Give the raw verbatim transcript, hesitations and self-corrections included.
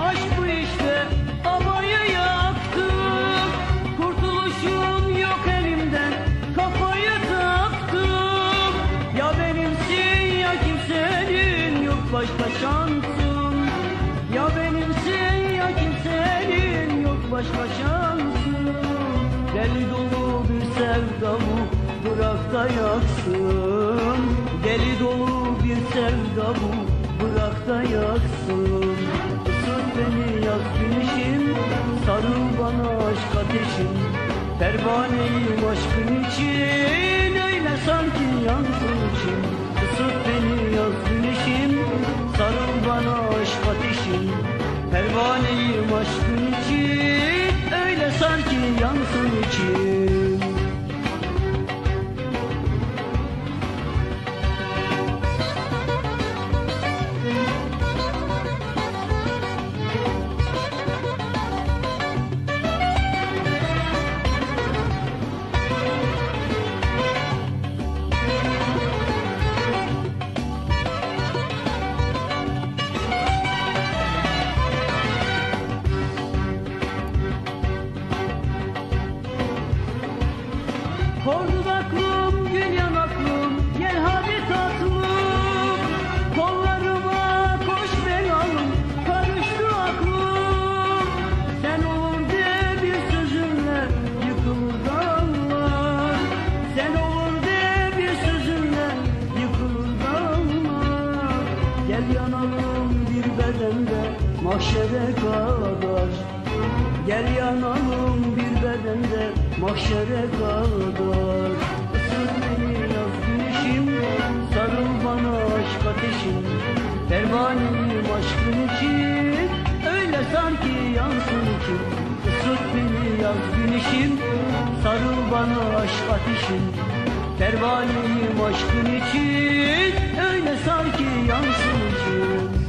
Aşk bu işte, havayı yaktım. Kurtuluşum yok elimden, kafayı taktım. Ya benimsin ya kimsenin yok başka şansım. Ya benimsin ya kimsenin yok başka şansım. Deli dolu bir sevda bu, bırak da yaksın. Deli dolu bir sevda bu, bırak da yaksın. Isıt beni yaz güneşim, sarıl bana aşk ateşim. Pervaneyim aşkın için, öyle sanki yansın içim. Isıt beni yaz güneşim, sarıl bana aşk ateşim. Pervaneyim aşkın için, öyle sanki yansın içim. Kor dudaklım, gül yanaklım, gel hadi tatlım. Kollarıma koş belalım, karıştı aklım. Sen olur de bir sözünle yıkılır dağlar. Sen olur de bir sözünle yıkılır dağlar. Gel yanalım bir bedende mahşere kadar. Gel yanalım bir bedende mahşere kadar. Isır beni yaz güneşim, sarıl bana aşk ateşim. Pervaneyim aşkın için, öyle sanki yansın içim. Isır beni yaz güneşim, sarıl bana aşk ateşim. Pervaneyim aşkın için, öyle sanki yansın içim.